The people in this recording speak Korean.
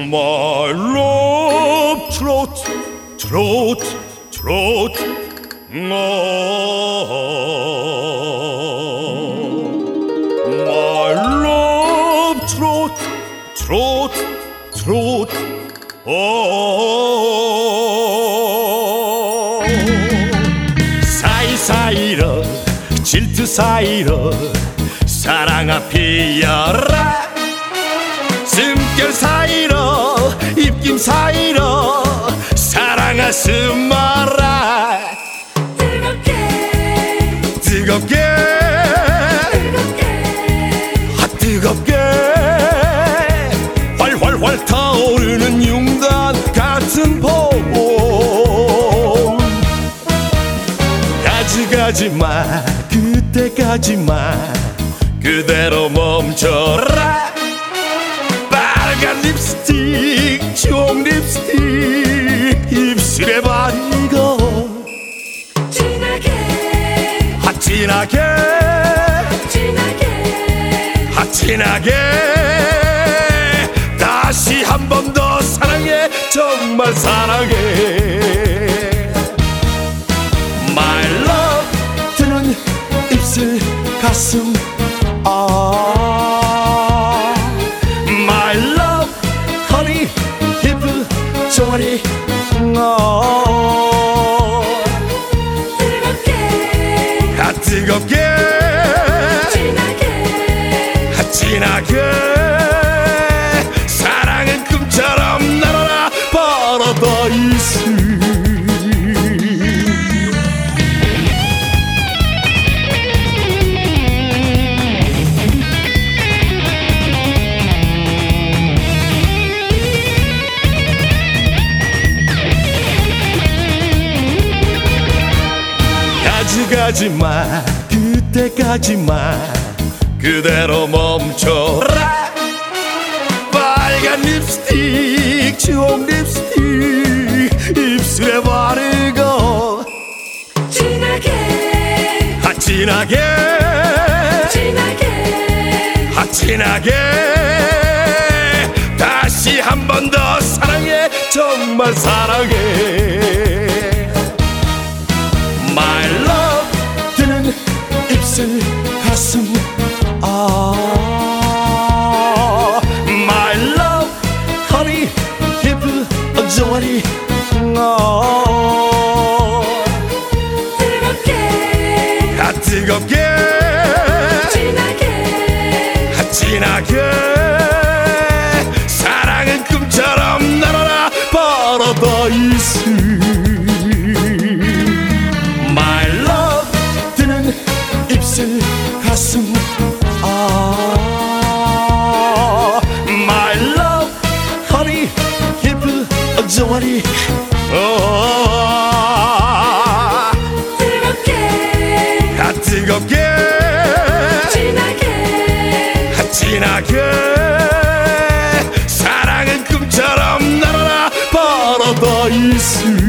My love trot, trot, trot. My love trot, trot, trot. 사이사이로 질투 사이로 사랑아 피어라. 숨결 사이로 입김 사이로 사랑아 숨어라. 뜨겁게 뜨겁게 뜨겁게 활활활 타오르는 융단 같은 봄. 가지가지마 그때까지만 그대로 멈춰라. 빨간 립스틱 주홍 립스틱 입술에 바르고 진하게 진하게 진하게 다시 한 번 더 사랑해 정말 사랑해. My love 드는 입술 가슴 My love honey hips 종아리 뜨겁게 진하게 사랑은 꿈처럼 날아라 파라다이스. 가지마 그때까지만 그대로 멈춰라. 빨간 립스틱 주홍 립스틱 입술에 바르고 진하게 진하게 진하게 다시 한 번 더 사랑해 정말 사랑해. My love 드는 입술 가슴 My love honey hips 종아리 뜨겁게 진하게 사랑은 꿈처럼 날아라 파라다이스. My love 드는 입술 가슴 My love honey hips 종아리 뜨겁게 진하게 사랑은 꿈처럼 날아라 파라다이스.